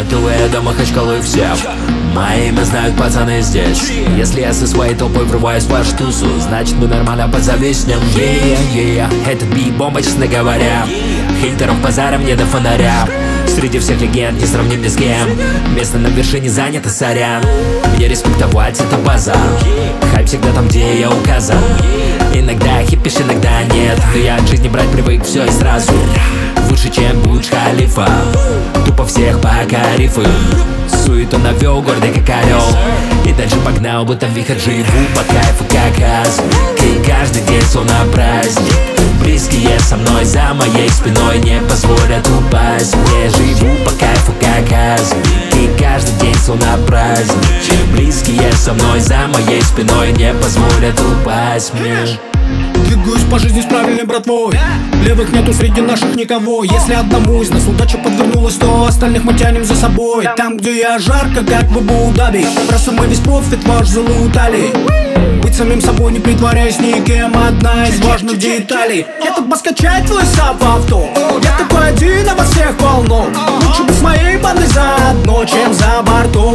Атуя до Махачкалы всех. Мое имя знают пацаны здесь. Если я со своей толпой врываюсь в вашу тусу, значит мы нормально подзависнем. Этот бит бомба, честно говоря. Хейтеров базаром не до фонаря. Среди всех легенд не сравним ни с кем. Место на вершине занято, сорян. Мне респектовать это база. Хайп всегда там, где я указан. Иногда хипишь, иногда нет. Но я от жизни брать привык все и сразу. Выше, чем Бурдж-Халифа. Тупо всех покорив им. Суету навел, гордый как орел. И дальше погнал, будто вихрь. Живу по кайфу, как аз. И каждый день словно праздник. Близкие со мной, за моей спиной не позволят упасть. Мне живу по кайфу, как аз. И каждый день словно праздник. Близкие со мной, за моей спиной не позволят упасть мне. Двигаюсь по жизни с правильной братвой. Левых нету среди наших никого. Если одному из нас удача подвернулась, то остальных мы тянем за собой. Там, где я жарко, как в Абу-Даби. Просто мы весь профит ваш залутали. Быть самим собой, не притворяясь никем, одна из важных деталей. Я тут скачать твой сап в авто. Я такой один, а во всех полно. Лучше быть с моей бандой заодно, чем за бортом.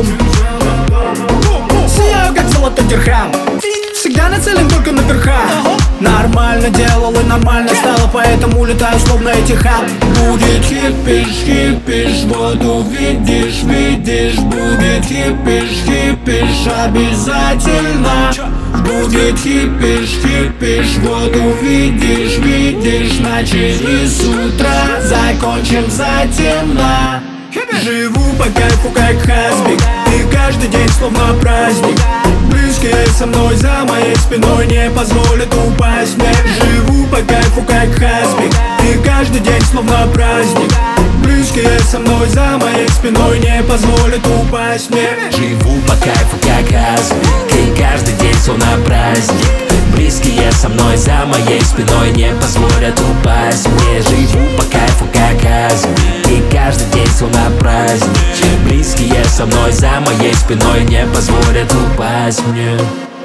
Сияю, как золотой дирхам. Всегда нацелен только на верха. Нормально делал и нормально стало, поэтому летаю словно Этихад. Будет хипиш, хипиш, вот увидишь, видишь. Будет хипиш, хипиш, обязательно. Будет хипиш, хипиш, вот увидишь, видишь. Начали с утра, закончим затемно. Живу по кайфу, как Хазбик. И каждый день словно праздник. Близкие со мной, за моей спиной не позволят упасть мне. Живу по кайфу, как Хазбик. И каждый день словно праздник. Близкие со мной, за моей спиной не позволят упасть мне. Живу по кайфу, как Хазбик. И каждый день словно праздник. Близкие со мной, за моей спиной не позволят упасть мне. Живу по кайфу, как Хазбик. И каждый день словно праздник. Близкие со мной, за моей спиной не позволят упасть мне.